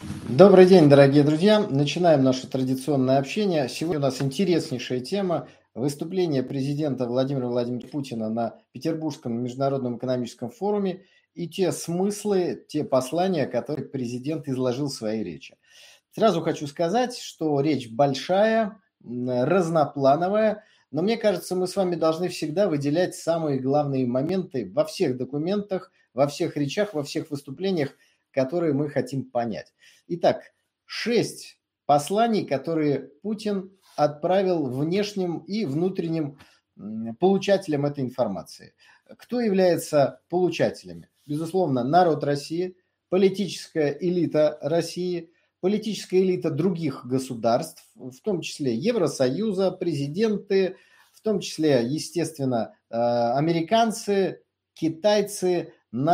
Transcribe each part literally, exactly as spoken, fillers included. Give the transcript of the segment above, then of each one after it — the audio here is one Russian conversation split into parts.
Добрый день, дорогие друзья. Начинаем наше традиционное общение. Сегодня у нас интереснейшая тема. Выступление президента Владимира Владимировича Путина на Петербургском международном экономическом форуме и те смыслы, те послания, которые президент изложил в своей речи. Сразу хочу сказать, что речь большая, разноплановая, но мне кажется, мы с вами должны всегда выделять самые главные моменты во всех документах, во всех речах, во всех выступлениях, которые мы хотим понять. Итак, шесть посланий, которые Путин отправил внешним и внутренним получателям этой информации. Кто является получателями? Безусловно, народ России, политическая элита России, политическая элита других государств, в том числе Евросоюза, президенты, в том числе, естественно, американцы, китайцы,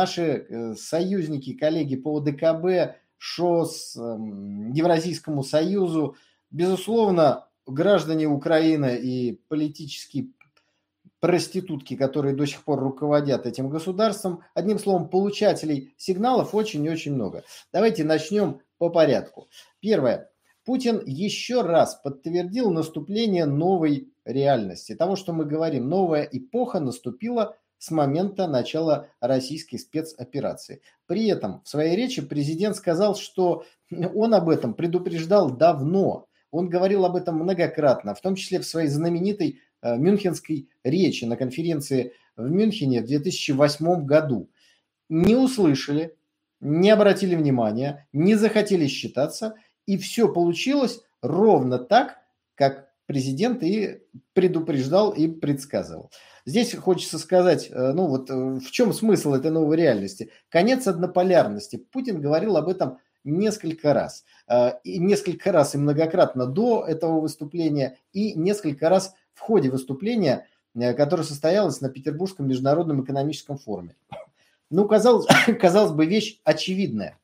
наши союзники, коллеги по ОДКБ, ШОС, Евразийскому союзу, безусловно, граждане Украины и политические проститутки, которые до сих пор руководят этим государством. Одним словом, получателей сигналов очень и очень много. Давайте начнем по порядку. Первое. Путин еще раз подтвердил наступление новой реальности. Того, что мы говорим, новая эпоха наступила с момента начала российской спецоперации. При этом в своей речи президент сказал, что он об этом предупреждал давно. Он говорил об этом многократно, в том числе в своей знаменитой э, мюнхенской речи на конференции в Мюнхене в две тысячи восьмом году. Не услышали, не обратили внимания, не захотели считаться, и все получилось ровно так, как президент и предупреждал и предсказывал. Здесь хочется сказать, ну вот в чем смысл этой новой реальности? Конец однополярности. Путин говорил об этом несколько раз. И несколько раз и многократно до этого выступления, и несколько раз в ходе выступления, которое состоялось на Петербургском международном экономическом форуме. Ну, казалось, казалось бы, вещь очевидная.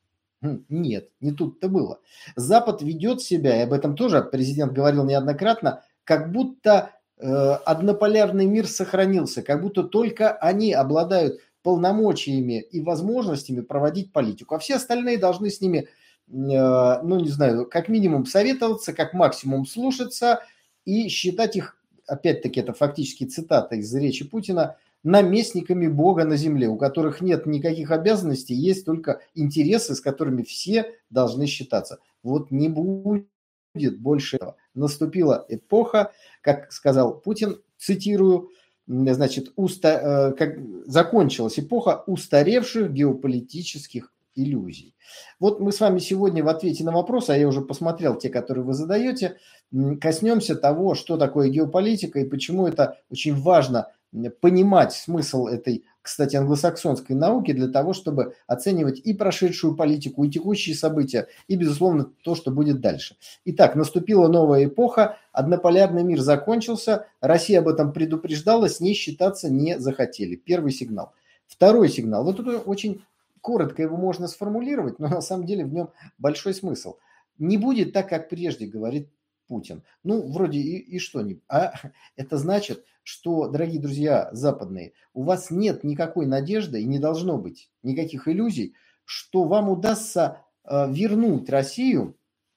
Нет, не тут-то было. Запад ведет себя, и об этом тоже президент говорил неоднократно, как будто э, однополярный мир сохранился, как будто только они обладают полномочиями и возможностями проводить политику, а все остальные должны с ними, э, ну не знаю, как минимум советоваться, как максимум слушаться и считать их, опять-таки это фактически цитата из речи Путина, наместниками Бога на земле, у которых нет никаких обязанностей, есть только интересы, с которыми все должны считаться. Вот не будет больше этого. Наступила эпоха, как сказал Путин, цитирую, значит, уста, как, закончилась эпоха устаревших геополитических иллюзий. Вот мы с вами сегодня в ответе на вопрос, а я уже посмотрел те, которые вы задаете, коснемся того, что такое геополитика и почему это очень важно понимать смысл этой, кстати, англосаксонской науки для того, чтобы оценивать и прошедшую политику, и текущие события, и, безусловно, то, что будет дальше. Итак, наступила новая эпоха, однополярный мир закончился, Россия об этом предупреждала, с ней считаться не захотели. Первый сигнал. Второй сигнал. Вот тут очень коротко его можно сформулировать, но на самом деле в нем большой смысл. Не будет так, как прежде, говорит Путин. Ну, вроде и, и что не... А это значит, что, дорогие друзья западные, у вас нет никакой надежды и не должно быть никаких иллюзий, что вам удастся э, вернуть Россию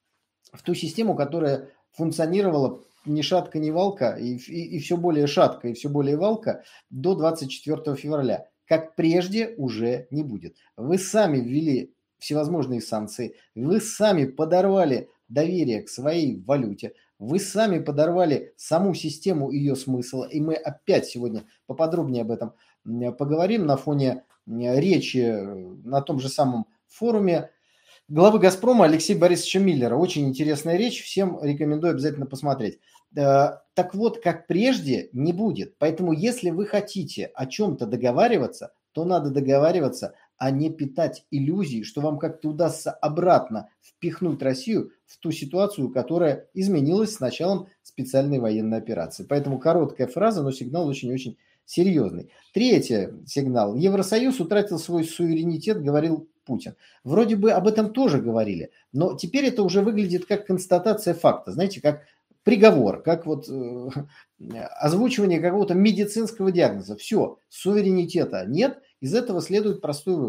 в ту систему, которая функционировала ни шатка, ни валка, и, и, и все более шатко, и все более валка до двадцать четвёртого февраля. Как прежде уже не будет. Вы сами ввели всевозможные санкции, вы сами подорвали доверие к своей валюте, вы сами подорвали саму систему ее смысла, и мы опять сегодня поподробнее об этом поговорим на фоне речи на том же самом форуме главы «Газпрома» Алексея Борисовича Миллера. Очень интересная речь, всем рекомендую обязательно посмотреть. Так вот, как прежде, не будет. Поэтому, если вы хотите о чем-то договариваться, то надо договариваться, а не питать иллюзии, что вам как-то удастся обратно впихнуть Россию в ту ситуацию, которая изменилась с началом специальной военной операции. Поэтому короткая фраза, но сигнал очень-очень серьезный. Третий сигнал. Евросоюз утратил свой суверенитет, говорил Путин. Вроде бы об этом тоже говорили, но теперь это уже выглядит как констатация факта. Знаете, как приговор, как вот э, озвучивание какого-то медицинского диагноза. Все, суверенитета нет, из этого следует простой вывод.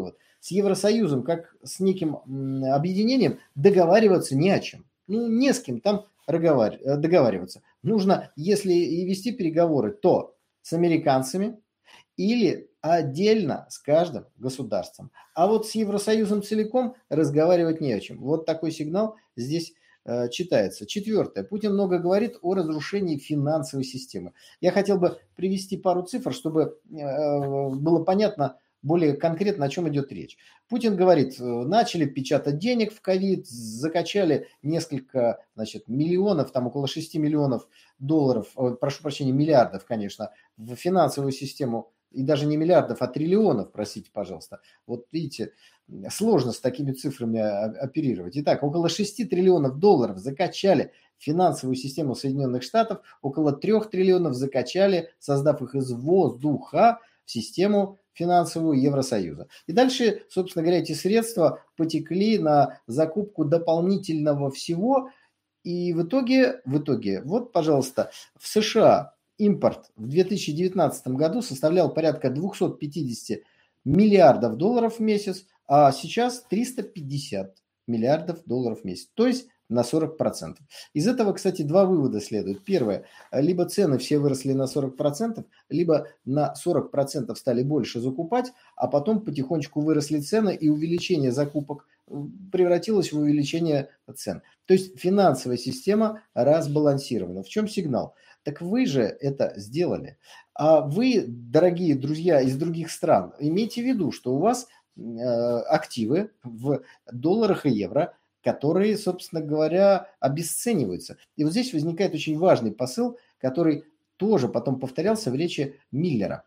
с Евросоюзом, как с неким объединением, договариваться не о чем. Ну, не с кем там договариваться. Нужно, если и вести переговоры, то с американцами или отдельно с каждым государством. А вот с Евросоюзом целиком разговаривать не о чем. Вот такой сигнал здесь э, читается. Четвертое. Путин много говорит о разрушении финансовой системы. Я хотел бы привести пару цифр, чтобы э, было понятно более конкретно, о чем идет речь. Путин говорит, начали печатать денег в ковид, закачали несколько, значит, миллионов, там около шести миллионов долларов, прошу прощения, миллиардов, конечно, в финансовую систему. И даже не миллиардов, а триллионов, простите, пожалуйста. Вот видите, сложно с такими цифрами оперировать. Итак, около шести триллионов долларов закачали финансовую систему Соединенных Штатов, около трех триллионов закачали, создав их из воздуха, в систему финансовую Евросоюза. И дальше, собственно говоря, эти средства потекли на закупку дополнительного всего. И в итоге, в итоге, вот, пожалуйста, в США импорт в две тысячи девятнадцатом году составлял порядка двести пятьдесят миллиардов долларов в месяц, а сейчас триста пятьдесят миллиардов долларов в месяц. То есть на сорок процентов. Из этого, кстати, два вывода следует. Первое. Либо цены все выросли на сорок процентов, либо на сорок процентов стали больше закупать, а потом потихонечку выросли цены, и увеличение закупок превратилось в увеличение цен. То есть финансовая система разбалансирована. В чем сигнал? Так вы же это сделали. А вы, дорогие друзья из других стран, имейте в виду, что у вас э, активы в долларах и евро, которые, собственно говоря, обесцениваются. И вот здесь возникает очень важный посыл, который тоже потом повторялся в речи Миллера.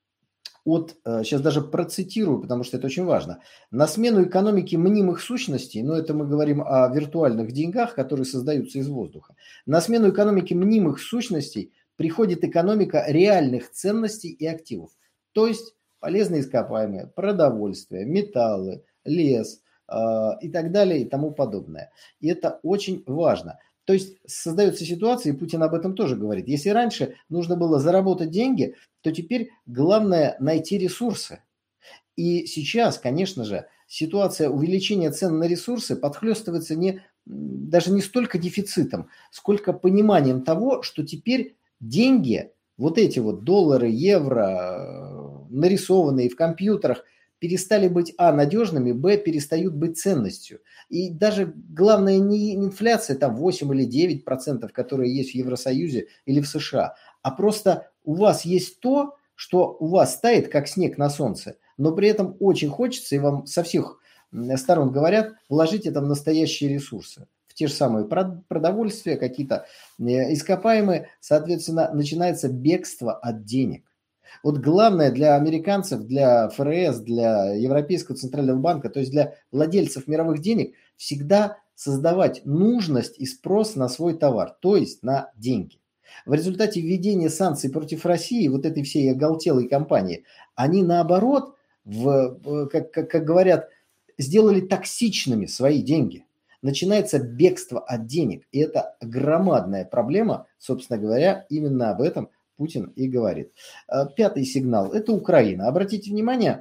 От, сейчас даже процитирую, потому что это очень важно. На смену экономики мнимых сущностей, но это мы говорим о виртуальных деньгах, которые создаются из воздуха. На смену экономики мнимых сущностей приходит экономика реальных ценностей и активов. То есть полезные ископаемые, продовольствие, металлы, лес и так далее и тому подобное. И это очень важно. То есть создается ситуация, и Путин об этом тоже говорит. Если раньше нужно было заработать деньги, то теперь главное найти ресурсы. И сейчас, конечно же, ситуация увеличения цен на ресурсы подхлестывается не, даже не столько дефицитом, сколько пониманием того, что теперь деньги, вот эти вот доллары, евро, нарисованные в компьютерах, перестали быть, а, надежными, б, перестают быть ценностью. И даже главное не инфляция, там восемь или девять процентов, которые есть в Евросоюзе или в США, а просто у вас есть то, что у вас тает, как снег на солнце, но при этом очень хочется, и вам со всех сторон говорят, вложить это в настоящие ресурсы. В те же самые продовольствия, какие-то ископаемые, соответственно, начинается бегство от денег. Вот главное для американцев, для эф эр эс, для Европейского центрального банка, то есть для владельцев мировых денег, всегда создавать нужность и спрос на свой товар, то есть на деньги. В результате введения санкций против России, вот этой всей оголтелой компании, они наоборот, в, как, как, как говорят, сделали токсичными свои деньги. Начинается бегство от денег. И это громадная проблема, собственно говоря, именно об этом Путин и говорит. Пятый сигнал – это Украина. Обратите внимание,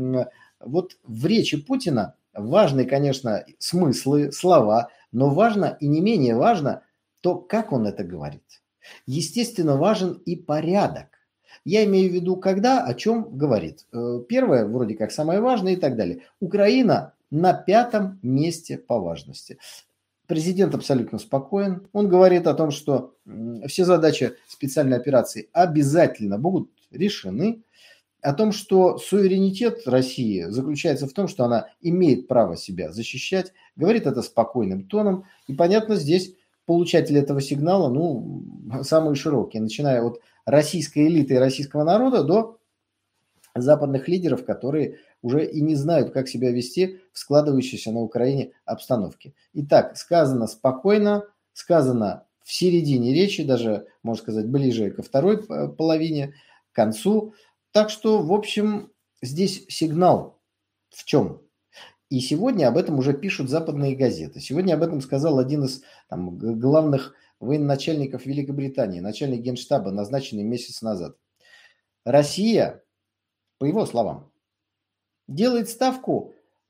вот в речи Путина важны, конечно, смыслы, слова, но важно и не менее важно то, как он это говорит. Естественно, важен и порядок. Я имею в виду, когда, о чем говорит. Первое, вроде как самое важное и так далее. Украина на пятом месте по важности. Президент абсолютно спокоен. Он говорит о том, что все задачи специальной операции обязательно будут решены. О том, что суверенитет России заключается в том, что она имеет право себя защищать. Говорит это спокойным тоном. И понятно, здесь получатели этого сигнала, ну, самые широкие, начиная от российской элиты и российского народа до западных лидеров, которые уже и не знают, как себя вести в складывающейся на Украине обстановке. Итак, сказано спокойно, сказано в середине речи, даже, можно сказать, ближе ко второй половине, к концу. Так что, в общем, здесь сигнал в чем? И сегодня об этом уже пишут западные газеты. Сегодня об этом сказал один из там, главных военачальников Великобритании, начальник генштаба, назначенный месяц назад. Россия, по его словам, делает ставку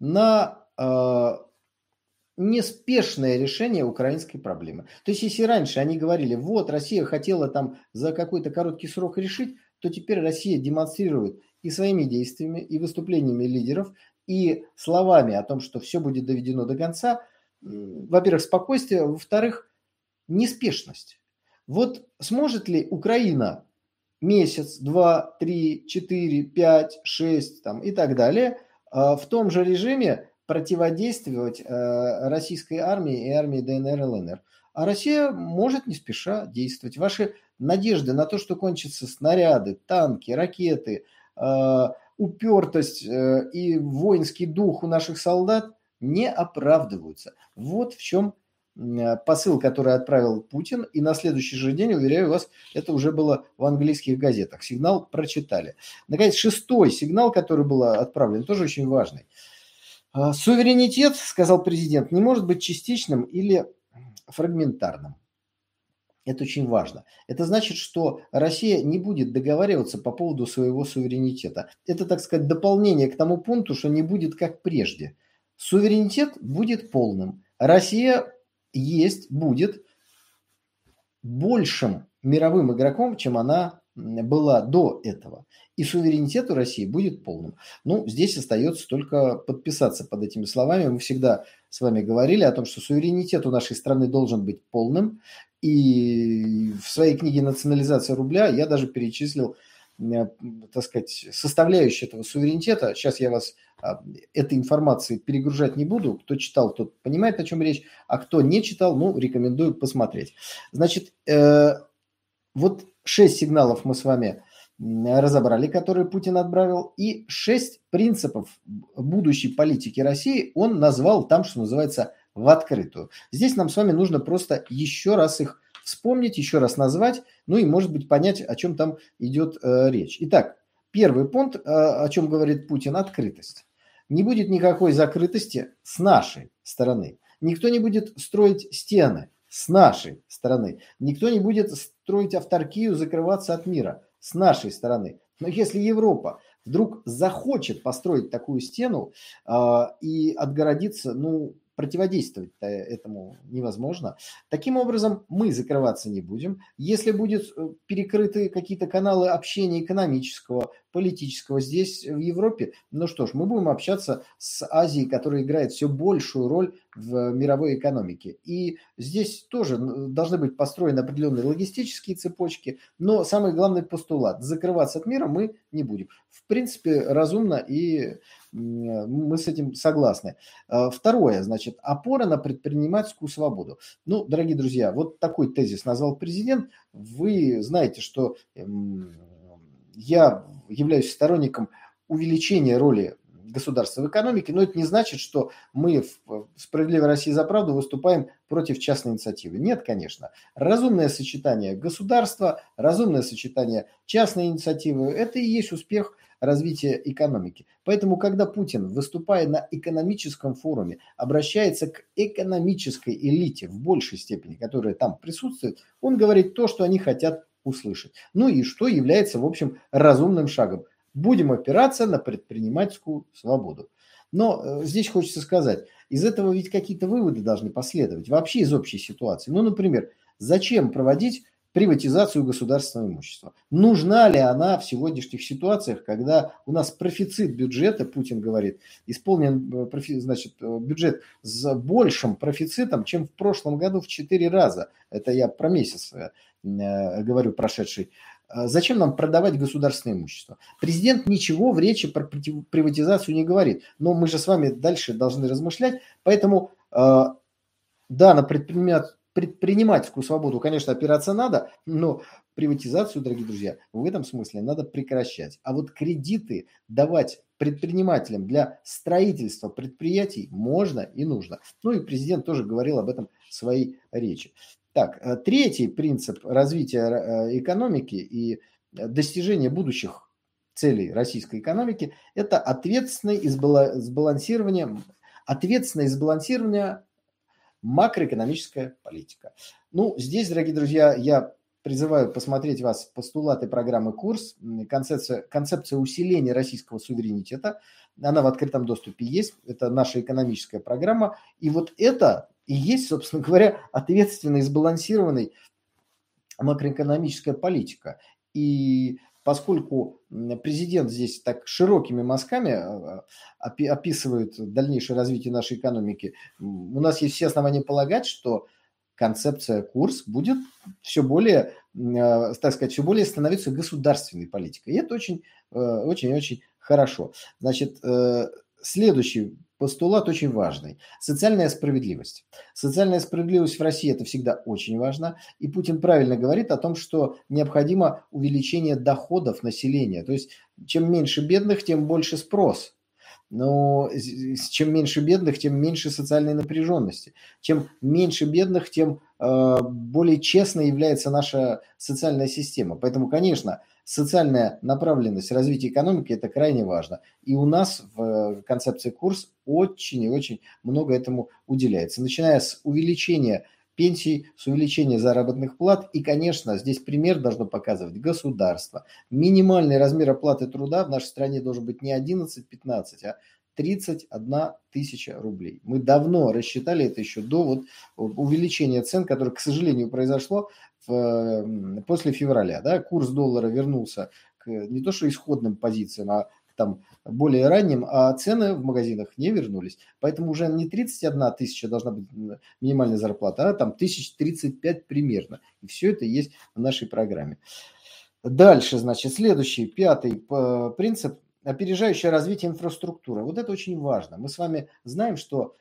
на э, неспешное решение украинской проблемы. То есть, если раньше они говорили, вот, Россия хотела там за какой-то короткий срок решить, то теперь Россия демонстрирует и своими действиями, и выступлениями лидеров, и словами о том, что все будет доведено до конца, во-первых, спокойствие, во-вторых, неспешность. Вот сможет ли Украина месяц, два, три, четыре, пять, шесть там, и так далее в том же режиме противодействовать российской армии и армии ДНР, ЛНР? А Россия может не спеша действовать. Ваши надежды на то, что кончатся снаряды, танки, ракеты, упертость и воинский дух у наших солдат не оправдываются. Вот в чем посыл, который отправил Путин, и на следующий же день, уверяю вас, это уже было в английских газетах. Сигнал прочитали. Наконец, шестой сигнал, который был отправлен, тоже очень важный. Суверенитет, сказал президент, не может быть частичным или фрагментарным. Это очень важно. Это значит, что Россия не будет договариваться по поводу своего суверенитета. Это, так сказать, дополнение к тому пункту, что не будет как прежде. Суверенитет будет полным. Россия есть, будет большим мировым игроком, чем она была до этого. И суверенитет у России будет полным. Ну, здесь остается только подписаться под этими словами. Мы всегда с вами говорили о том, что суверенитет у нашей страны должен быть полным. И в своей книге «Национализация рубля» я даже перечислил, так сказать, составляющие этого суверенитета. Сейчас я вас этой информацией перегружать не буду. Кто читал, тот понимает, о чем речь. А кто не читал, ну, рекомендую посмотреть. Значит, э, вот шесть сигналов мы с вами разобрали, которые Путин отправил. И шесть принципов будущей политики России он назвал там, что называется, в открытую. Здесь нам с вами нужно просто еще раз их вспомнить, еще раз назвать, ну и, может быть, понять, о чем там идет э, речь. Итак, первый пункт, э, о чем говорит Путин, открытость. Не будет никакой закрытости с нашей стороны. Никто не будет строить стены с нашей стороны. Никто не будет строить авторкию, закрываться от мира с нашей стороны. Но если Европа вдруг захочет построить такую стену э, и отгородиться, ну, противодействовать этому невозможно. Таким образом, мы закрываться не будем. Если будут перекрыты какие-то каналы общения экономического, политического здесь, в Европе, ну что ж, мы будем общаться с Азией, которая играет все большую роль в мировой экономике. И здесь тоже должны быть построены определенные логистические цепочки, но самый главный постулат – закрываться от мира мы не будем. В принципе, разумно, и мы с этим согласны. Второе, значит, опора на предпринимательскую свободу. Ну, дорогие друзья, вот такой тезис назвал президент. Вы знаете, что я являюсь сторонником увеличения роли государства в экономике, но это не значит, что мы в «Справедливой России за правду» выступаем против частной инициативы. Нет, конечно. Разумное сочетание государства, разумное сочетание частной инициативы – это и есть успех развития экономики. Поэтому, когда Путин, выступая на экономическом форуме, обращается к экономической элите в большей степени, которая там присутствует, он говорит то, что они хотят услышать. Ну и что является, в общем, разумным шагом. Будем опираться на предпринимательскую свободу. Но э, здесь хочется сказать, из этого ведь какие-то выводы должны последовать, вообще из общей ситуации. Ну, например, зачем проводить приватизацию государственного имущества? Нужна ли она в сегодняшних ситуациях, когда у нас профицит бюджета, Путин говорит, исполнен значит, бюджет с большим профицитом, чем в прошлом году в четыре раза. Это я про месяц э, говорю, прошедший. Зачем нам продавать государственное имущество? Президент ничего в речи про приватизацию не говорит. Но мы же с вами дальше должны размышлять. Поэтому, э, да, на предпринимательство предпринимательскую свободу, конечно, опираться надо, но приватизацию, дорогие друзья, в этом смысле надо прекращать. А вот кредиты давать предпринимателям для строительства предприятий можно и нужно. Ну и президент тоже говорил об этом в своей речи. Так, третий принцип развития экономики и достижения будущих целей российской экономики – это ответственное сбалансирование, ответственное сбалансирование макроэкономическая политика. Ну, здесь, дорогие друзья, я призываю посмотреть вас постулаты программы «Курс», концепция, концепция усиления российского суверенитета. Она в открытом доступе есть. Это наша экономическая программа. И вот это и есть, собственно говоря, ответственная и сбалансированная макроэкономическая политика. И поскольку президент здесь так широкими мазками описывает дальнейшее развитие нашей экономики, у нас есть все основания полагать, что концепция «Курс» будет все более, так сказать, все более становиться государственной политикой. И это очень, очень-очень хорошо. Значит, следующий постулат очень важный. Социальная справедливость. Социальная справедливость в России – это всегда очень важно. И Путин правильно говорит о том, что необходимо увеличение доходов населения. То есть, чем меньше бедных, тем больше спрос. Но чем меньше бедных, тем меньше социальной напряженности. Чем меньше бедных, тем э, более честной является наша социальная система. Поэтому, конечно, социальная направленность развития экономики – это крайне важно. И у нас в концепции «Курс» очень и очень много этому уделяется. Начиная с увеличения пенсий, с увеличения заработных плат. И, конечно, здесь пример должно показывать государство. Минимальный размер оплаты труда в нашей стране должен быть не одиннадцать-пятнадцать, а тридцать одна тысяча рублей. Мы давно рассчитали это еще до вот увеличения цен, которое, к сожалению, произошло в, после февраля. Да? Курс доллара вернулся к не то что исходным позициям, а там более ранним, а цены в магазинах не вернулись. Поэтому уже не тридцать одна тысяча должна быть минимальная зарплата, а там тысяч тридцать пять примерно. И все это есть в нашей программе. Дальше, значит, следующий, пятый принцип – опережающее развитие инфраструктуры. Вот это очень важно. Мы с вами знаем, что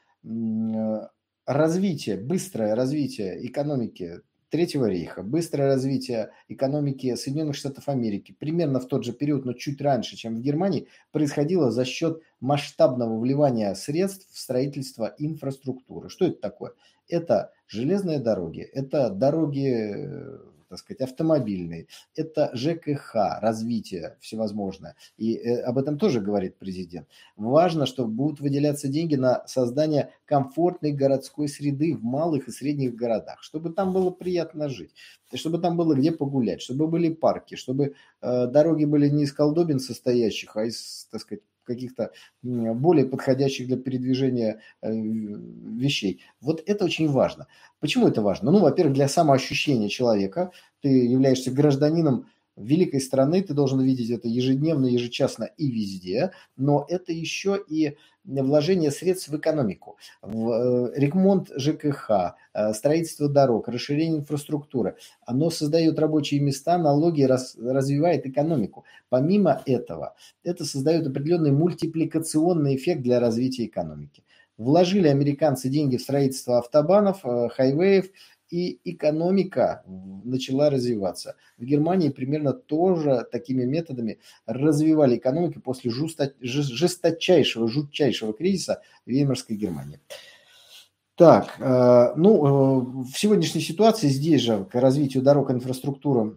развитие, быстрое развитие экономики Третьего рейха, быстрое развитие экономики Соединенных Штатов Америки примерно в тот же период, но чуть раньше, чем в Германии, происходило за счет масштабного вливания средств в строительство инфраструктуры. Что это такое? Это железные дороги, это дороги, так сказать, автомобильные, это ЖКХ, развитие всевозможное. И об этом тоже говорит президент. Важно, что будут выделяться деньги на создание комфортной городской среды в малых и средних городах, чтобы там было приятно жить, чтобы там было где погулять, чтобы были парки, чтобы э, дороги были не из колдобин состоящих, а из, так сказать, каких-то более подходящих для передвижения э, вещей. Вот это очень важно. Почему это важно? Ну, во-первых, для самоощущения человека. Ты являешься гражданином великой страны, ты должен видеть это ежедневно, ежечасно и везде, но это еще и вложение средств в экономику, в ремонт ЖКХ, строительство дорог, расширение инфраструктуры. Оно создает рабочие места, налоги, раз, развивает экономику. Помимо этого, это создает определенный мультипликационный эффект для развития экономики. Вложили американцы деньги в строительство автобанов, хайвеев, и экономика начала развиваться. В Германии примерно тоже такими методами развивали экономику после жесточайшего, жутчайшего кризиса Веймарской Германии. Так, ну, в сегодняшней ситуации здесь же к развитию дорог и инфраструктуры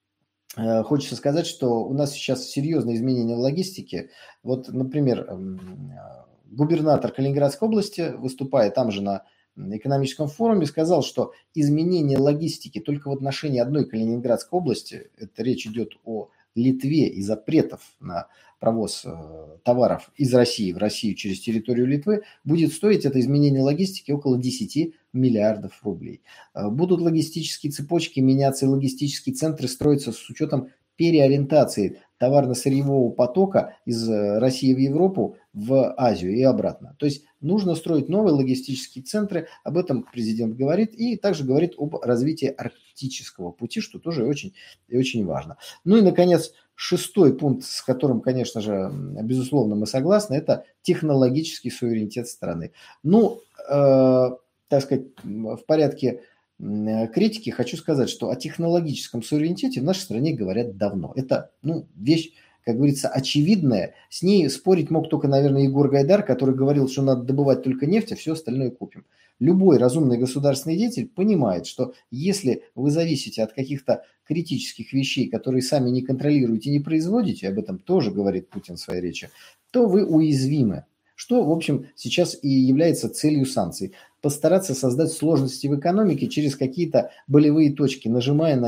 хочется сказать, что у нас сейчас серьезные изменения в логистике. Вот, например, губернатор Калининградской области, выступая там же на экономическом форуме, сказал, что изменение логистики только в отношении одной Калининградской области, это речь идет о Литве и запретов на провоз товаров из России в Россию через территорию Литвы, будет стоить это изменение логистики около десять миллиардов рублей. Будут логистические цепочки меняться, и логистические центры строиться с учетом переориентации товарно-сырьевого потока из России в Европу, в Азию и обратно. То есть нужно строить новые логистические центры, об этом президент говорит, и также говорит об развитии арктического пути, что тоже очень и очень важно. Ну и, наконец, шестой пункт, с которым, конечно же, безусловно, мы согласны, это технологический суверенитет страны. Ну, э, так сказать, в порядке критики хочу сказать, что о технологическом суверенитете в нашей стране говорят давно. Это, ну, вещь, как говорится, очевидная. С ней спорить мог только, наверное, Егор Гайдар, который говорил, что надо добывать только нефть, а все остальное купим. Любой разумный государственный деятель понимает, что если вы зависите от каких-то критических вещей, которые сами не контролируете и не производите, об этом тоже говорит Путин в своей речи, то вы уязвимы. Что, в общем, сейчас и является целью санкций. Постараться создать сложности в экономике через какие-то болевые точки, нажимая на них.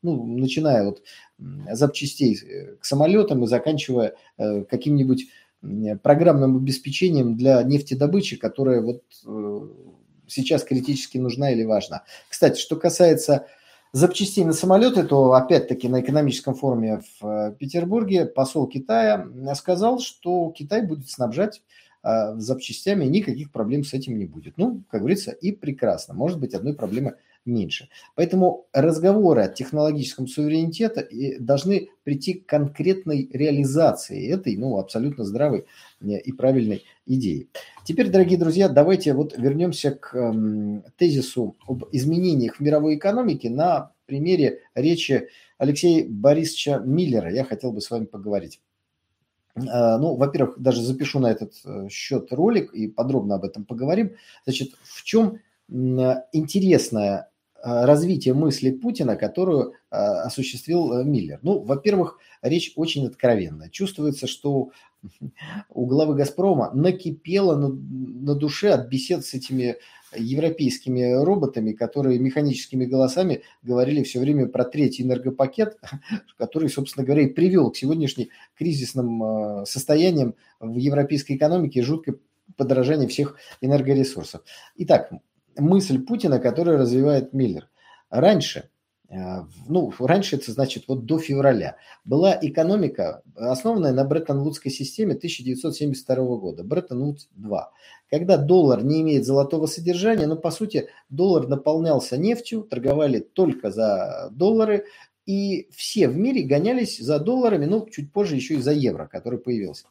ну, начиная от запчастей к самолетам и заканчивая каким-нибудь программным обеспечением для нефтедобычи, которая вот сейчас критически нужна или важна. Кстати, что касается запчастей на самолеты, то опять-таки на экономическом форуме в Петербурге посол Китая сказал, что Китай будет снабжать э, запчастями, никаких проблем с этим не будет. Ну, как говорится, и прекрасно. Может быть, одной проблемы меньше. Поэтому разговоры о технологическом суверенитете должны прийти к конкретной реализации этой, ну, абсолютно здравой и правильной идеи. Теперь, дорогие друзья, давайте вот вернемся к э, тезису об изменениях в мировой экономике на примере речи Алексея Борисовича Миллера. Я хотел бы с вами поговорить. Э, ну, во-первых, даже запишу на этот счет ролик и подробно об этом поговорим. Значит, в чем э, интересное развитие мысли Путина, которую э, осуществил Миллер? Ну, во-первых, речь очень откровенная. Чувствуется, что у главы «Газпрома» накипело на, на душе от бесед с этими европейскими роботами, которые механическими голосами говорили все время про третий энергопакет, который, собственно говоря, и привел к сегодняшним кризисным состояниям в европейской экономике и жуткое подорожание всех энергоресурсов. Итак, мысль Путина, которую развивает Миллер. Раньше, ну, раньше это значит вот до февраля, была экономика, основанная на Бреттон-Вудской системе тысяча девятьсот семьдесят второго года, Бреттон-Вудс два. Когда доллар не имеет золотого содержания, но по сути доллар наполнялся нефтью, торговали только за доллары, и все в мире гонялись за долларами, ну, чуть позже еще и за евро, который появился.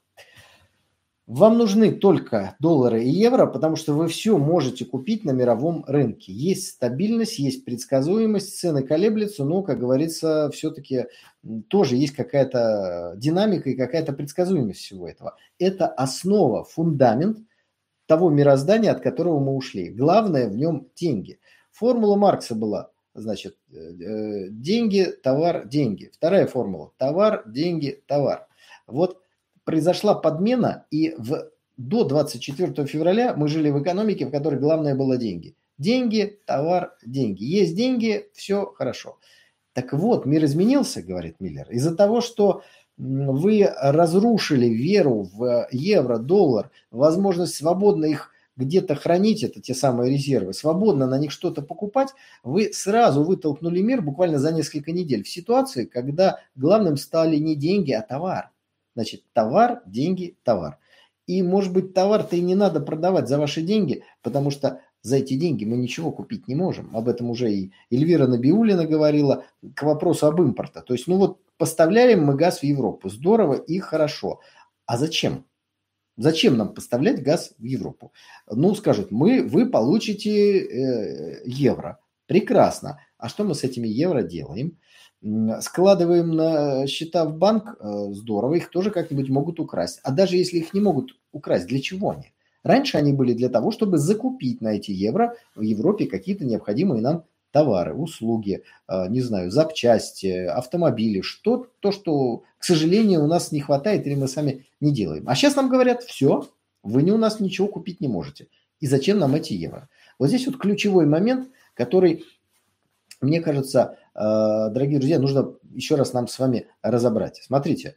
Вам нужны только доллары и евро, потому что вы все можете купить на мировом рынке. Есть стабильность, есть предсказуемость, цены колеблются, но, как говорится, все-таки тоже есть какая-то динамика и какая-то предсказуемость всего этого. Это основа, фундамент того мироздания, от которого мы ушли. Главное в нем деньги. Формула Маркса была, значит, деньги, товар, деньги. Вторая формула – товар, деньги, товар. Вот произошла подмена, и в, до двадцать четвёртого февраля мы жили в экономике, в которой главное было деньги. Деньги, товар, деньги. Есть деньги, все хорошо. Так вот, мир изменился, говорит Миллер, из-за того, что вы разрушили веру в евро, доллар, возможность свободно их где-то хранить, это те самые резервы, свободно на них что-то покупать, вы сразу вытолкнули мир буквально за несколько недель в ситуации, когда главным стали не деньги, а товар. Значит, товар, деньги, товар. И, может быть, товар-то и не надо продавать за ваши деньги, потому что за эти деньги мы ничего купить не можем. Об этом уже и Эльвира Набиуллина говорила к вопросу об импорте. То есть, ну вот, поставляем мы газ в Европу. Здорово и хорошо. А зачем? Зачем нам поставлять газ в Европу? Ну, скажут, мы, вы получите э, евро. Прекрасно. А что мы с этими евро делаем? Складываем на счета в банк, здорово, их тоже как-нибудь могут украсть. А даже если их не могут украсть, для чего они? Раньше они были для того, чтобы закупить на эти евро в Европе какие-то необходимые нам товары, услуги, не знаю, запчасти, автомобили, что, то, что, к сожалению, у нас не хватает или мы сами не делаем. А сейчас нам говорят, все, вы не у нас ничего купить не можете. И зачем нам эти евро? Вот здесь вот ключевой момент, который, мне кажется, дорогие друзья, нужно еще раз нам с вами разобрать. Смотрите,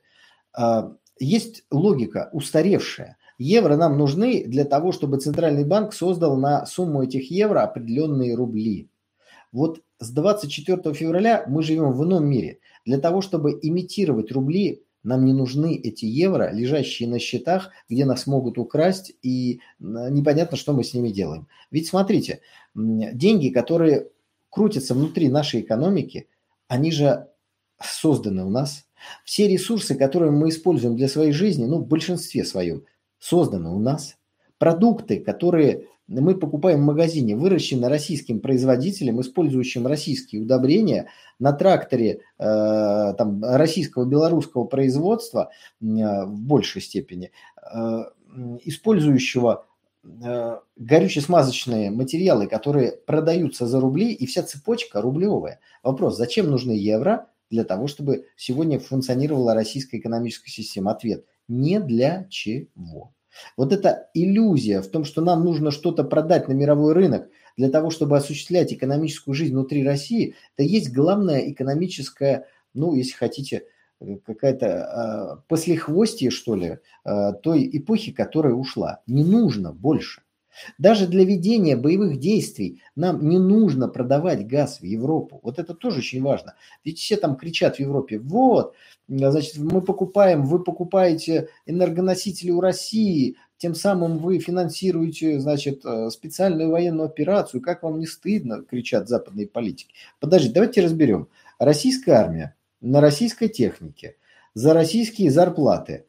есть логика устаревшая. Евро нам нужны для того, чтобы Центральный банк создал на сумму этих евро определенные рубли. Вот с двадцать четвёртого февраля мы живем в ином мире. Для того, чтобы имитировать рубли, нам не нужны эти евро, лежащие на счетах, где нас могут украсть, и непонятно, что мы с ними делаем. Ведь смотрите, деньги, которые крутятся внутри нашей экономики, они же созданы у нас. Все ресурсы, которые мы используем для своей жизни, ну, в большинстве своем, созданы у нас. Продукты, которые мы покупаем в магазине, выращены российским производителем, использующим российские удобрения, на тракторе э, там, российского, белорусского производства э, в большей степени, э, использующего горюче-смазочные материалы, которые продаются за рубли, и вся цепочка рублевая. Вопрос, зачем нужны евро для того, чтобы сегодня функционировала российская экономическая система? Ответ, не для чего. Вот эта иллюзия в том, что нам нужно что-то продать на мировой рынок для того, чтобы осуществлять экономическую жизнь внутри России, это есть главная экономическая, ну, если хотите, какая-то э, послехвостье, что ли, э, той эпохи, которая ушла. Не нужно больше. Даже для ведения боевых действий нам не нужно продавать газ в Европу. Вот это тоже очень важно. Ведь все там кричат в Европе: вот, значит, мы покупаем, вы покупаете энергоносители у России, тем самым вы финансируете, значит, специальную военную операцию. Как вам не стыдно, кричат западные политики. Подождите, давайте разберем. Российская армия на российской технике, за российские зарплаты.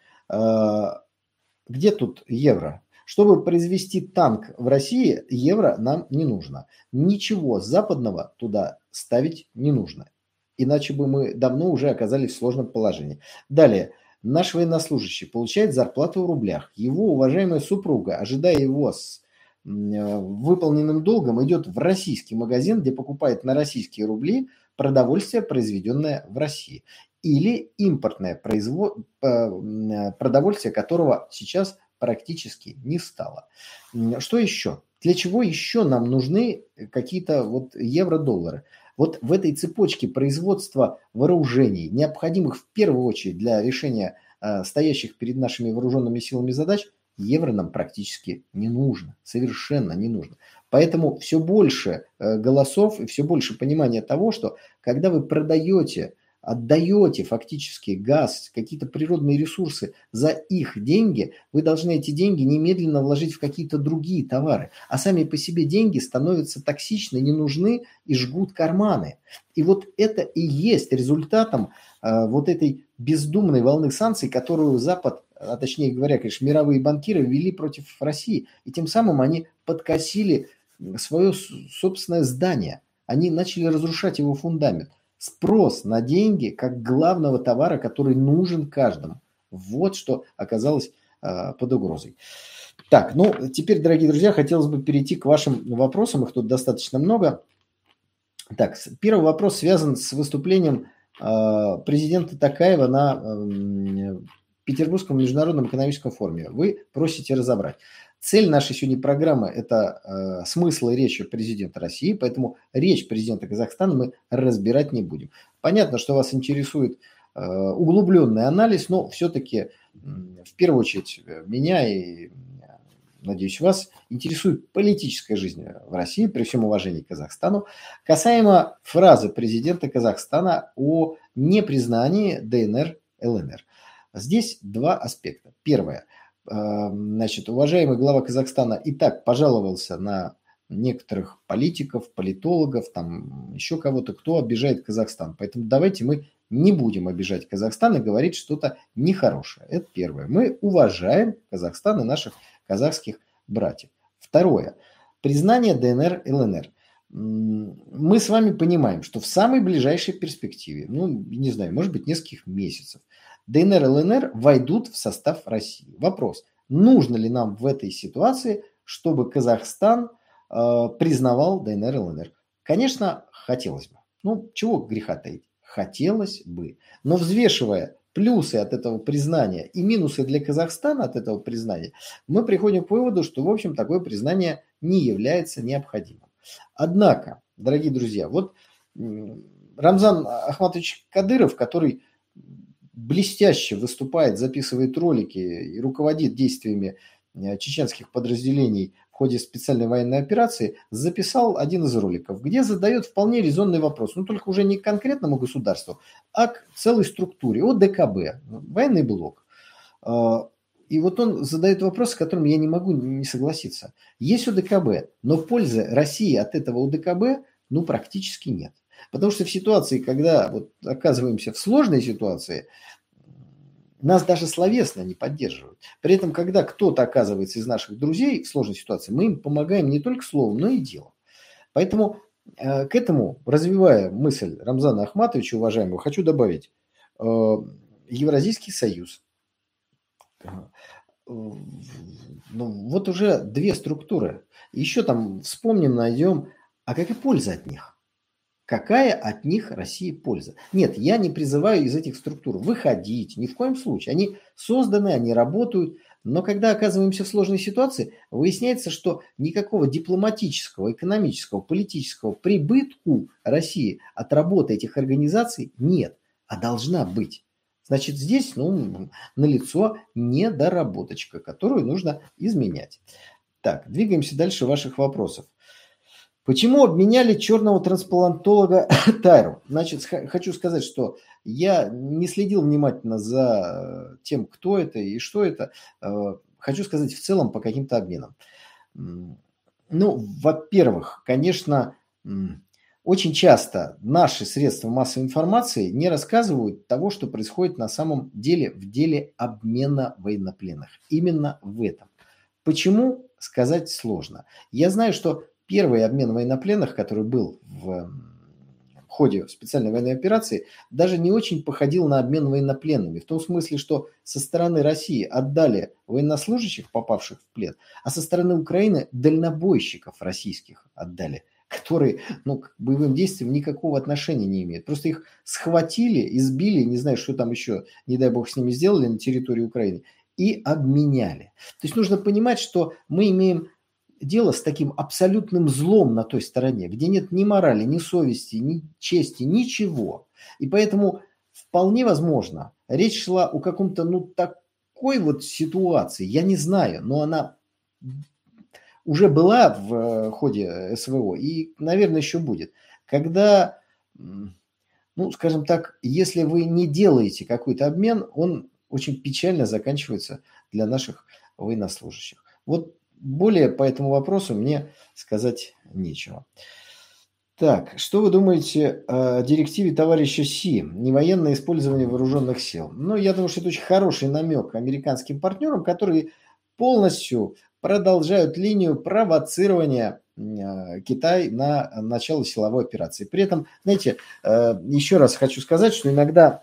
Где тут евро? Чтобы произвести танк в России, евро нам не нужно. Ничего западного туда ставить не нужно. Иначе бы мы давно уже оказались в сложном положении. Далее. Наш военнослужащий получает зарплату в рублях. Его уважаемая супруга, ожидая его с выполненным долгом, идет в российский магазин, где покупает на российские рубли продовольствие, произведенное в России. Или импортное производ... продовольствие, которого сейчас практически не стало. Что еще? Для чего еще нам нужны какие-то вот евро-доллары? Вот в этой цепочке производства вооружений, необходимых в первую очередь для решения э, стоящих перед нашими вооруженными силами задач, евро нам практически не нужно. Совершенно не нужно. Поэтому все больше э, голосов и все больше понимания того, что когда вы продаете, отдаете фактически газ, какие-то природные ресурсы за их деньги, вы должны эти деньги немедленно вложить в какие-то другие товары. А сами по себе деньги становятся токсичны, не нужны и жгут карманы. И вот это и есть результатом э, вот этой бездумной волны санкций, которую Запад, а точнее говоря, конечно, мировые банкиры ввели против России. И тем самым они подкосили свое собственное здание. Они начали разрушать его фундамент. Спрос на деньги как главного товара, который нужен каждому. Вот что оказалось э, под угрозой. Так, ну теперь, дорогие друзья, хотелось бы перейти к вашим вопросам. Их тут достаточно много. Так, первый вопрос связан с выступлением э, президента Токаева на э, Петербургском международном экономическом форуме. Вы просите разобрать. Цель нашей сегодня программы – это э, смысл речи президента России, поэтому речь президента Казахстана мы разбирать не будем. Понятно, что вас интересует э, углубленный анализ, но все-таки э, в первую очередь меня и, надеюсь, вас интересует политическая жизнь в России, при всем уважении к Казахстану. Касаемо фразы президента Казахстана о непризнании ДНР, ЛНР. Здесь два аспекта. Первое. Значит, уважаемый глава Казахстана и так пожаловался на некоторых политиков, политологов, там еще кого-то, кто обижает Казахстан. Поэтому давайте мы не будем обижать Казахстан и говорить что-то нехорошее. Это первое. Мы уважаем Казахстан и наших казахских братьев. Второе. Признание ДНР, ЛНР. Мы с вами понимаем, что в самой ближайшей перспективе, ну, не знаю, может быть, нескольких месяцев, ДНР и ЛНР войдут в состав России. Вопрос, нужно ли нам в этой ситуации, чтобы Казахстан э, признавал ДНР и ЛНР? Конечно, хотелось бы. Ну, чего греха таить? Хотелось бы. Но взвешивая плюсы от этого признания и минусы для Казахстана от этого признания, мы приходим к выводу, что, в общем, такое признание не является необходимым. Однако, дорогие друзья, вот Рамзан Ахматович Кадыров, который блестяще выступает, записывает ролики и руководит действиями чеченских подразделений в ходе специальной военной операции, записал один из роликов, где задает вполне резонный вопрос, ну только уже не к конкретному государству, а к целой структуре, о ДКБ, военный блок. И вот он задает вопрос, с которым я не могу не согласиться. Есть ОДКБ, но пользы России от этого ОДКБ ну практически нет. Потому что в ситуации, когда вот оказываемся в сложной ситуации, нас даже словесно не поддерживают. При этом, когда кто-то оказывается из наших друзей в сложной ситуации, мы им помогаем не только словом, но и делом. Поэтому э, к этому, развивая мысль Рамзана Ахматовича, уважаемого, хочу добавить. Э, Евразийский союз. Ну, вот уже две структуры. Еще там вспомним, найдем, а какая польза от них? Какая от них России польза? Нет, я не призываю из этих структур выходить, ни в коем случае. Они созданы, они работают. Но когда оказываемся в сложной ситуации, выясняется, что никакого дипломатического, экономического, политического прибытку России от работы этих организаций нет, а должна быть. Значит, здесь ну, налицо недоработочка, которую нужно изменять. Так, двигаемся дальше ваших вопросов. Почему обменяли черного трансплантолога Тайру? Значит, хочу сказать, что я не следил внимательно за тем, кто это и что это. Хочу сказать в целом по каким-то обменам. Ну, во-первых, конечно, очень часто наши средства массовой информации не рассказывают того, что происходит на самом деле в деле обмена военнопленных. Именно в этом. Почему, сказать сложно. Я знаю, что первый обмен военнопленных, который был в ходе специальной военной операции, даже не очень походил на обмен военнопленными. В том смысле, что со стороны России отдали военнослужащих, попавших в плен, а со стороны Украины дальнобойщиков российских отдали, которые ну, к боевым действиям никакого отношения не имеют. Просто их схватили, избили, не знаю, что там еще, не дай бог, с ними сделали на территории Украины, и обменяли. То есть нужно понимать, что мы имеем дело с таким абсолютным злом на той стороне, где нет ни морали, ни совести, ни чести, ничего. И поэтому вполне возможно, речь шла о каком-то, ну, такой вот ситуации, я не знаю, но она уже была в ходе СВО и, наверное, еще будет. Когда, ну, скажем так, если вы не делаете какой-то обмен, он очень печально заканчивается для наших военнослужащих. Вот более по этому вопросу мне сказать нечего. Так, что вы думаете о директиве товарища Си, невоенное использование вооруженных сил? Ну, я думаю, что это очень хороший намек американским партнерам, которые полностью продолжают линию провоцирования Китая на начало силовой операции. При этом, знаете, еще раз хочу сказать, что иногда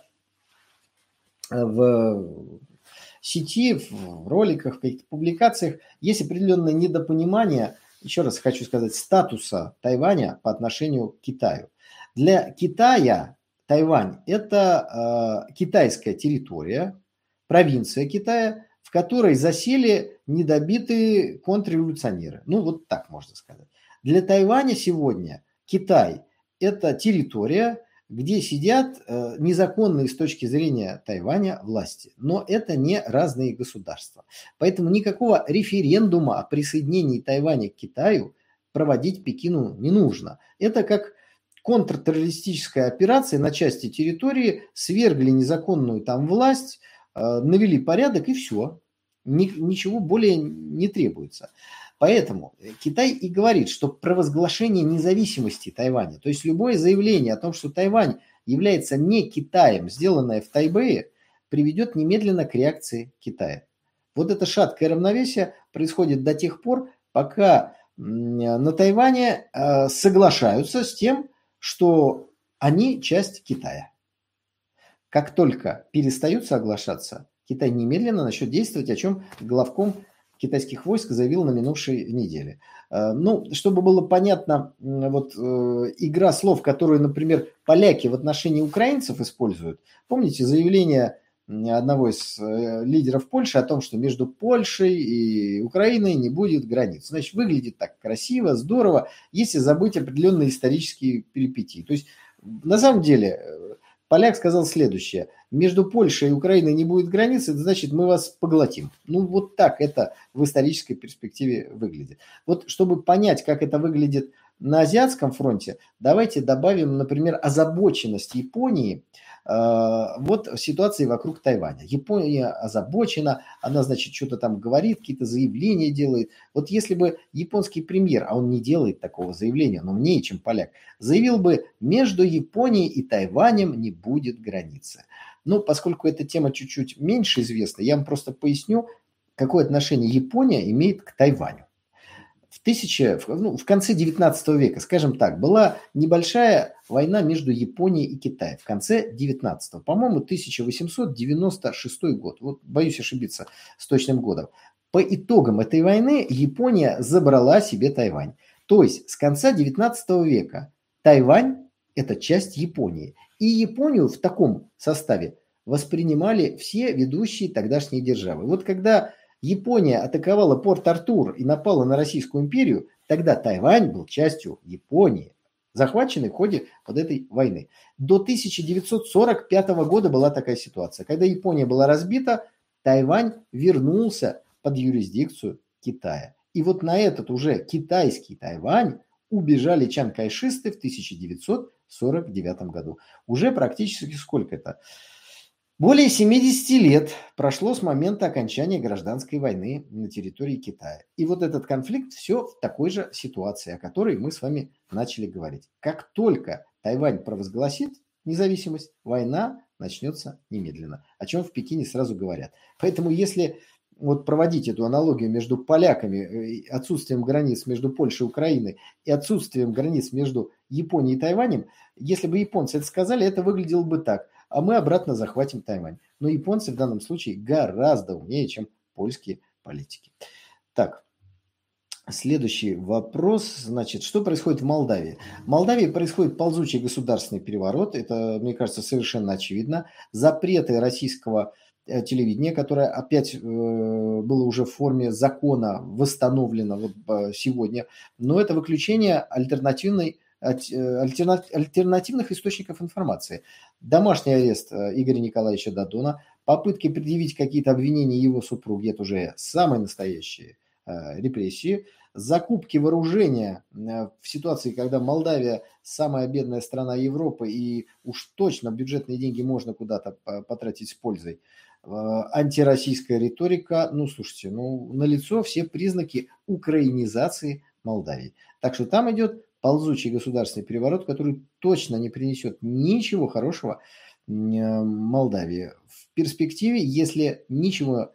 в сети, в роликах, в каких-то публикациях есть определенное недопонимание, еще раз хочу сказать, статуса Тайваня по отношению к Китаю. Для Китая Тайвань – это э, китайская территория, провинция Китая, в которой засели недобитые контрреволюционеры. Ну, вот так можно сказать. Для Тайваня сегодня Китай – это территория, где сидят э, незаконные с точки зрения Тайваня власти. Но это не разные государства. Поэтому никакого референдума о присоединении Тайваня к Китаю проводить Пекину не нужно. Это как контртеррористическая операция на части территории, свергли незаконную там власть, э, навели порядок и все. Ни, ничего более не требуется. Поэтому Китай и говорит, что провозглашение независимости Тайваня, то есть любое заявление о том, что Тайвань является не Китаем, сделанное в Тайбэе, приведет немедленно к реакции Китая. Вот это шаткое равновесие происходит до тех пор, пока на Тайване соглашаются с тем, что они часть Китая. Как только перестают соглашаться, Китай немедленно начнет действовать, о чем главком китайских войск заявил на минувшей неделе. Ну, чтобы было понятно, вот игра слов, которую, например, поляки в отношении украинцев используют. Помните заявление одного из лидеров Польши о том, что между Польшей и Украиной не будет границ. Значит, выглядит так красиво, здорово, если забыть определенные исторические перипетии. То есть, на самом деле, поляк сказал следующее: между Польшей и Украиной не будет границы, это значит, мы вас поглотим. Ну, вот так это в исторической перспективе выглядит. Вот чтобы понять, как это выглядит на Азиатском фронте, давайте добавим, например, озабоченность Японии э, вот в ситуации вокруг Тайваня. Япония озабочена, она, значит, что-то там говорит, какие-то заявления делает. Вот если бы японский премьер, а он не делает такого заявления, но умнее, чем поляк, заявил бы: между Японией и Тайванем не будет границы. Ну, поскольку эта тема чуть-чуть меньше известна, я вам просто поясню, какое отношение Япония имеет к Тайваню. В, тысяче, ну, в конце девятнадцатого века, скажем так, была небольшая война между Японией и Китаем. В конце девятнадцатого, по-моему, тысяча восемьсот девяносто шестой год. Вот боюсь ошибиться с точным годом. По итогам этой войны Япония забрала себе Тайвань. То есть с конца девятнадцатого века Тайвань – это часть Японии. И Японию в таком составе воспринимали все ведущие тогдашние державы. Вот когда Япония атаковала Порт-Артур и напала на Российскую империю, тогда Тайвань был частью Японии, захваченной в ходе вот этой войны. До тысяча девятьсот сорок пятого года была такая ситуация. Когда Япония была разбита, Тайвань вернулся под юрисдикцию Китая. И вот на этот уже китайский Тайвань убежали чанкайшисты в тысяча девятьсот сорок девятом году. Уже практически сколько это? Более семидесяти лет прошло с момента окончания гражданской войны на территории Китая. И вот этот конфликт все в такой же ситуации, о которой мы с вами начали говорить. Как только Тайвань провозгласит независимость, война начнется немедленно, о чем в Пекине сразу говорят. Поэтому если вот проводить эту аналогию между поляками, отсутствием границ между Польшей и Украиной и отсутствием границ между Японией и Тайванем, если бы японцы это сказали, это выглядело бы так: а мы обратно захватим Тайвань. Но японцы в данном случае гораздо умнее, чем польские политики. Так, следующий вопрос. Значит, что происходит в Молдавии? В Молдавии происходит ползучий государственный переворот. Это, мне кажется, совершенно очевидно. Запреты российского телевидения, которое опять э, было уже в форме закона восстановлено вот, э, сегодня. Но это выключение альтернативной альтернативных источников информации. Домашний арест Игоря Николаевича Дадона, попытки предъявить какие-то обвинения его супруге, это уже самые настоящие э, репрессии, закупки вооружения э, в ситуации, когда Молдавия самая бедная страна Европы и уж точно бюджетные деньги можно куда-то потратить с пользой. Э, антироссийская риторика, ну слушайте, ну налицо все признаки украинизации Молдавии. Так что там идет ползучий государственный переворот, который точно не принесет ничего хорошего Молдавии. В перспективе, если ничего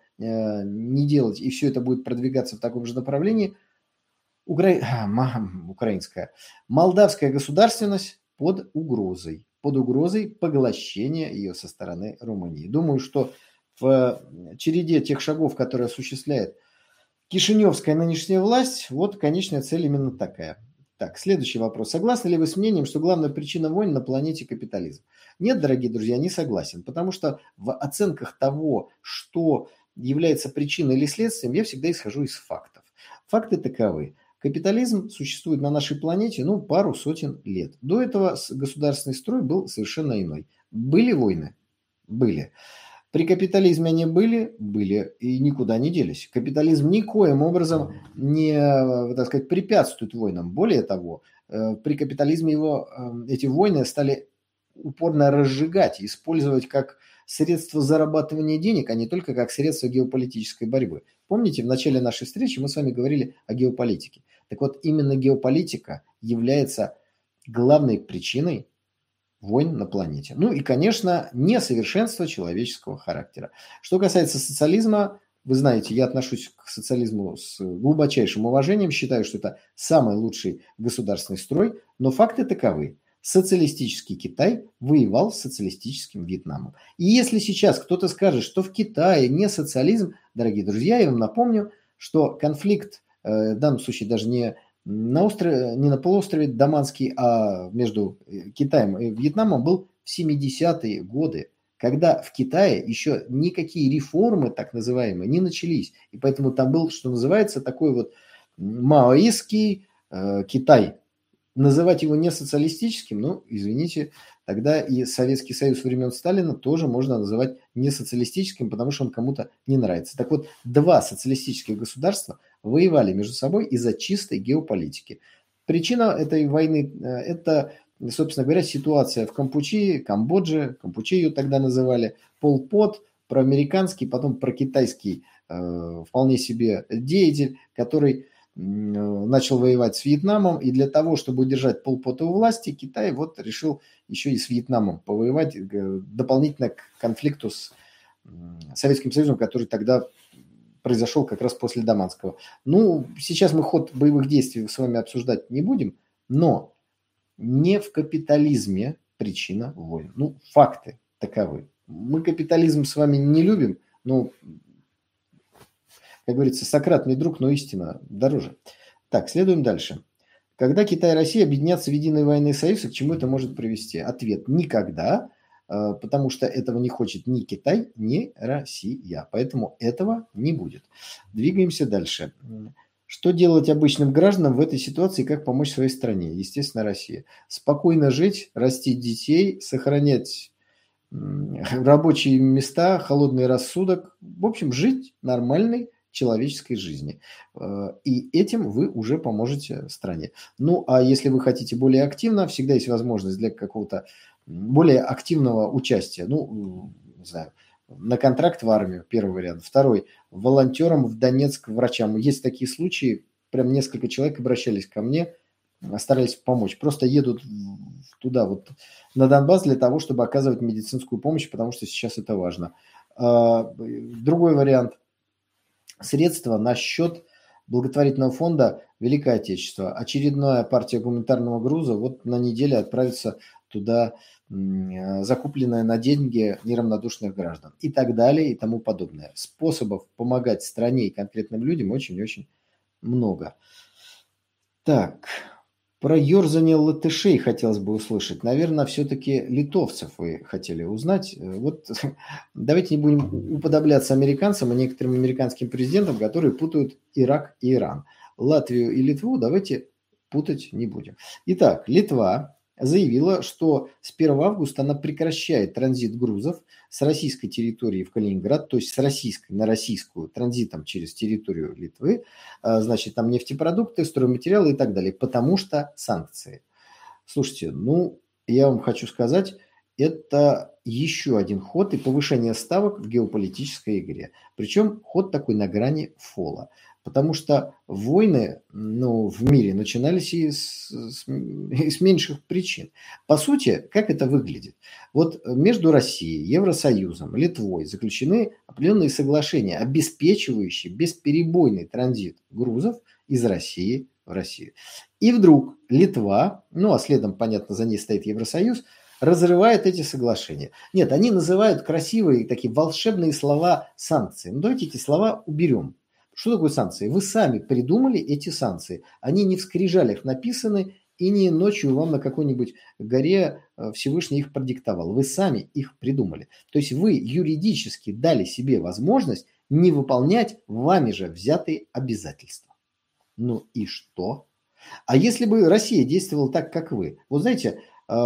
не делать, и все это будет продвигаться в таком же направлении, укра... украинская, молдавская государственность под угрозой. Под угрозой поглощения ее со стороны Румынии. Думаю, что в череде тех шагов, которые осуществляет кишиневская нынешняя власть, вот конечная цель именно такая. Так, следующий вопрос. Согласны ли вы с мнением, что главная причина войн на планете капитализм? Нет, дорогие друзья, не согласен, потому что в оценках того, что является причиной или следствием, я всегда исхожу из фактов. Факты таковы. Капитализм существует на нашей планете, ну, пару сотен лет. До этого государственный строй был совершенно иной. Были войны? Были. При капитализме они были, были и никуда не делись. Капитализм никоим образом не, так сказать, препятствует войнам. Более того, при капитализме его, эти войны стали упорно разжигать, использовать как средство зарабатывания денег, а не только как средство геополитической борьбы. Помните, в начале нашей встречи мы с вами говорили о геополитике. Так вот, именно геополитика является главной причиной войн на планете. Ну и, конечно, несовершенство человеческого характера. Что касается социализма, вы знаете, я отношусь к социализму с глубочайшим уважением, считаю, что это самый лучший государственный строй, но факты таковы. Социалистический Китай воевал с социалистическим Вьетнамом. И если сейчас кто-то скажет, что в Китае не социализм, дорогие друзья, я вам напомню, что конфликт, в данном случае даже не на острове, не на полуострове Даманский, а между Китаем и Вьетнамом, был в семидесятые годы, когда в Китае еще никакие реформы, так называемые, не начались. И поэтому там был, что называется, такой вот маоистский э, Китай. Называть его не социалистическим, ну, извините, тогда и Советский Союз времен Сталина тоже можно называть не социалистическим, потому что он кому-то не нравится. Так вот, два социалистических государства воевали между собой из-за чистой геополитики. Причина этой войны – это, собственно говоря, ситуация в Кампучии, Камбодже, Кампучи ее тогда называли, Пол Пот, проамериканский, потом прокитайский э, вполне себе деятель, который начал воевать с Вьетнамом, и для того, чтобы удержать Пол Пота у власти, Китай вот решил еще и с Вьетнамом повоевать дополнительно к конфликту с Советским Союзом, который тогда произошел как раз после Даманского. Ну, сейчас мы ход боевых действий с вами обсуждать не будем, но не в капитализме причина войн. Ну, факты таковы. Мы капитализм с вами не любим, но, как говорится, Сократ не друг, но истина дороже. Так, следуем дальше. Когда Китай и Россия объединятся в единый военный союз, и к чему это может привести? Ответ – никогда. потому что этого не хочет ни Китай, ни Россия. Поэтому этого не будет. Двигаемся дальше. Что делать обычным гражданам в этой ситуации, как помочь своей стране? Естественно, Россия. Спокойно жить, растить детей, сохранять рабочие места, холодный рассудок. В общем, жить нормальной человеческой жизни. И этим вы уже поможете стране. Ну, а если вы хотите более активно, всегда есть возможность для какого-то более активного участия. Ну, не знаю, на контракт в армию, первый вариант. Второй, волонтером в Донецк, врачам. Есть такие случаи, прям несколько человек обращались ко мне, старались помочь. Просто едут туда, вот на Донбасс для того, чтобы оказывать медицинскую помощь, потому что сейчас это важно. Другой вариант. Средства на счет благотворительного фонда «Великое Отечество». Очередная партия гуманитарного груза вот на неделе отправится туда, закупленная на деньги неравнодушных граждан. И так далее, и тому подобное. Способов помогать стране и конкретным людям очень-очень много. Так, про ерзание латышей хотелось бы услышать. Наверное, все-таки литовцев вы хотели узнать. Вот давайте не будем уподобляться американцам и некоторым американским президентам, которые путают Ирак и Иран. Латвию и Литву давайте путать не будем. Итак, Литва заявила, что с первого августа она прекращает транзит грузов с российской территории в Калининград, то есть с российской на российскую, транзитом через территорию Литвы, значит, там нефтепродукты, стройматериалы и так далее, потому что санкции. Слушайте, ну, я вам хочу сказать, это еще один ход и повышение ставок в геополитической игре. Причем ход такой на грани фола. Потому что войны, ну, в мире начинались и с, с, с меньших причин. По сути, как это выглядит? Вот между Россией, Евросоюзом, Литвой заключены определенные соглашения, обеспечивающие бесперебойный транзит грузов из России в Россию. И вдруг Литва, ну а следом, понятно, за ней стоит Евросоюз, разрывает эти соглашения. Нет, они называют красивые такие волшебные слова санкции. Ну давайте эти слова уберем. Что такое санкции? Вы сами придумали эти санкции. Они не в скрижалях написаны и не ночью вам на какой-нибудь горе Всевышний их продиктовал. Вы сами их придумали. То есть вы юридически дали себе возможность не выполнять вами же взятые обязательства. Ну и что? А если бы Россия действовала так, как вы? Вот знаете,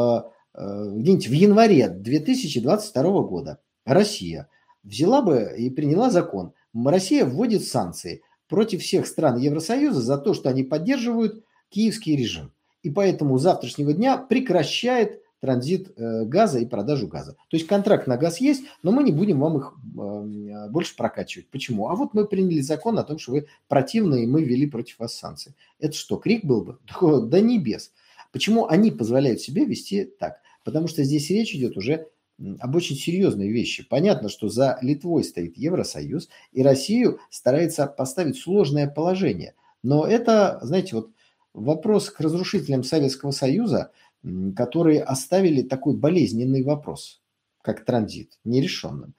где-нибудь в январе две тысячи двадцать второго года Россия взяла бы и приняла закон. Россия вводит санкции против всех стран Евросоюза за то, что они поддерживают киевский режим. И поэтому с завтрашнего дня прекращает транзит газа и продажу газа. То есть контракт на газ есть, но мы не будем вам их больше прокачивать. Почему? А вот мы приняли закон о том, что вы противны, и мы ввели против вас санкции. Это что, крик был бы? До небес. Почему они позволяют себе вести так? Потому что здесь речь идет уже об очень серьезной вещи. Понятно, что за Литвой стоит Евросоюз, и Россию старается поставить в сложное положение. Но это, знаете, вот вопрос к разрушителям Советского Союза, которые оставили такой болезненный вопрос, как транзит, нерешенным.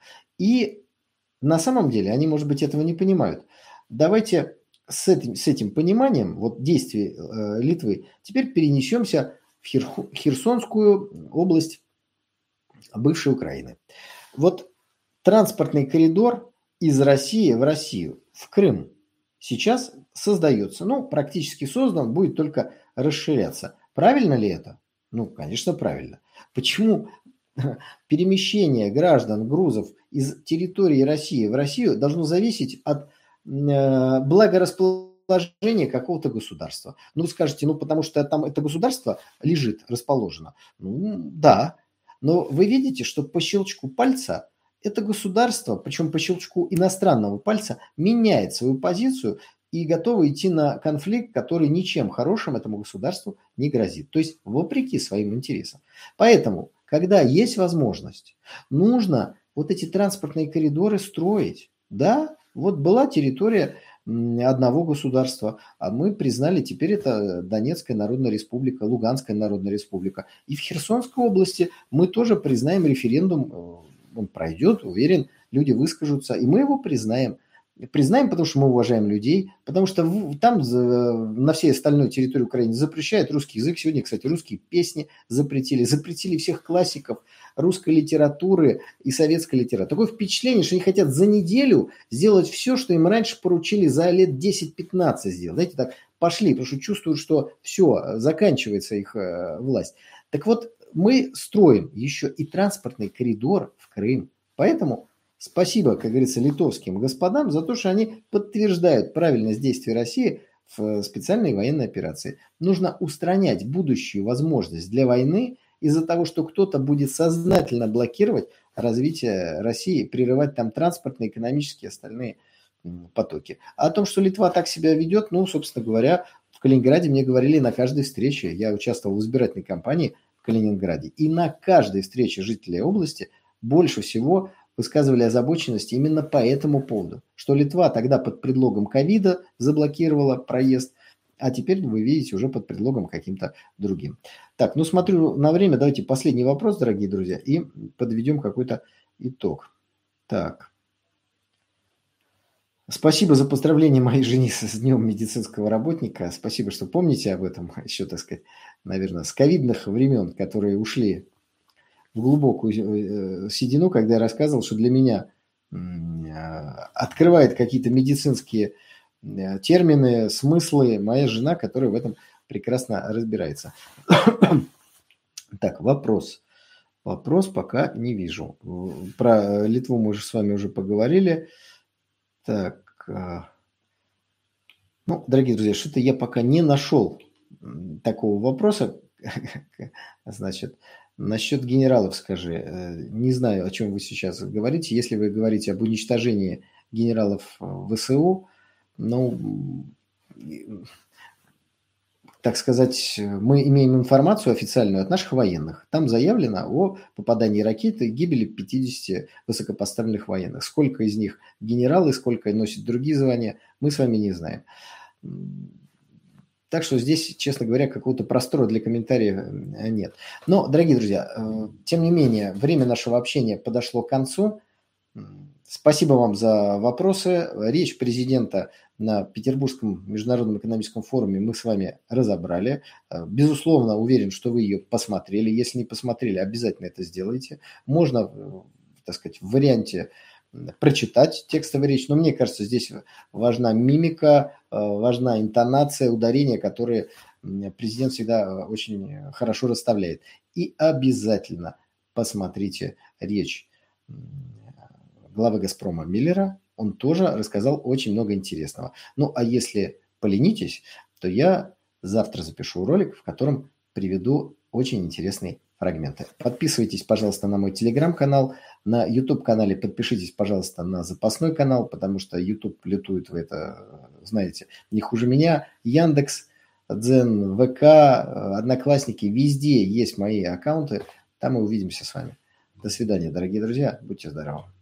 И на самом деле они, может быть, этого не понимают. Давайте с этим, с этим пониманием вот, действий э, Литвы теперь перенесемся в Хер, Херсонскую область бывшей Украины. Вот транспортный коридор из России в Россию, в Крым, сейчас создается. Ну, практически создан, будет только расширяться. Правильно ли это? Ну, конечно, правильно. Почему перемещение граждан, грузов из территории России в Россию должно зависеть от э, благорасположения какого-то государства? Ну, вы скажете, ну, потому что там это государство лежит, расположено. Ну, да. Но вы видите, что по щелчку пальца это государство, причем по щелчку иностранного пальца, меняет свою позицию и готово идти на конфликт, который ничем хорошим этому государству не грозит. То есть вопреки своим интересам. Поэтому, когда есть возможность, нужно вот эти транспортные коридоры строить. Да, вот была территория одного государства, а мы признали, теперь это Донецкая Народная Республика, Луганская Народная Республика. И в Херсонской области мы тоже признаем референдум, он пройдет, уверен, люди выскажутся, и мы его признаем. Признаем, потому что мы уважаем людей, потому что там на всей остальной территории Украины запрещают русский язык. Сегодня, кстати, русские песни запретили. Запретили всех классиков русской литературы и советской литературы. Такое впечатление, что они хотят за неделю сделать все, что им раньше поручили за лет десять-пятнадцать сделать. Знаете, так пошли, потому что чувствуют, что все, заканчивается их э, власть. Так вот, мы строим еще и транспортный коридор в Крым. Поэтому спасибо, как говорится, литовским господам за то, что они подтверждают правильность действий России в специальной военной операции. Нужно устранять будущую возможность для войны из-за того, что кто-то будет сознательно блокировать развитие России, прерывать там транспортные, экономические и остальные потоки. А о том, что Литва так себя ведет, ну, собственно говоря, в Калининграде мне говорили на каждой встрече. Я участвовал в избирательной кампании в Калининграде. И на каждой встрече жителей области больше всего высказывали озабоченность именно по этому поводу. Что Литва тогда под предлогом ковида заблокировала проезд, а теперь вы видите уже под предлогом каким-то другим. Так, ну смотрю на время, давайте последний вопрос, дорогие друзья, и подведем какой-то итог. Так. Спасибо за поздравление моей жене с Днем медицинского работника. Спасибо, что помните об этом. Еще, так сказать, наверное, с ковидных времен, которые ушли в глубокую седину, когда я рассказывал, что для меня открывает какие-то медицинские термины, смыслы моя жена, которая в этом прекрасно разбирается. Так, вопрос. Вопрос пока не вижу. Про Литву мы уже с вами уже поговорили. Так, ну, дорогие друзья, что-то я пока не нашел такого вопроса. Значит, насчет генералов скажи. Не знаю, о чем вы сейчас говорите. Если вы говорите об уничтожении генералов ВСУ, ну, так сказать, мы имеем информацию официальную от наших военных. Там заявлено о попадании ракеты и гибели пятидесяти высокопоставленных военных. Сколько из них генералы, сколько носят другие звания, мы с вами не знаем. Так что здесь, честно говоря, какого-то простора для комментариев нет. Но, дорогие друзья, тем не менее, время нашего общения подошло к концу. Спасибо вам за вопросы. Речь президента на Петербургском международном экономическом форуме мы с вами разобрали. Безусловно, уверен, что вы ее посмотрели. Если не посмотрели, обязательно это сделайте. Можно, так сказать, в варианте прочитать текстовую речь, но мне кажется, здесь важна мимика, важна интонация, ударение, которые президент всегда очень хорошо расставляет. И обязательно посмотрите речь главы «Газпрома» Миллера. Он тоже рассказал очень много интересного. Ну, а если поленитесь, то я завтра запишу ролик, в котором приведу очень интересные фрагменты. Подписывайтесь, пожалуйста, на мой телеграм-канал. На YouTube-канале подпишитесь, пожалуйста, на запасной канал, потому что YouTube лютует, вы это знаете, не хуже меня. Яндекс, Дзен, ВК, Одноклассники, везде есть мои аккаунты. Там мы увидимся с вами. До свидания, дорогие друзья. Будьте здоровы.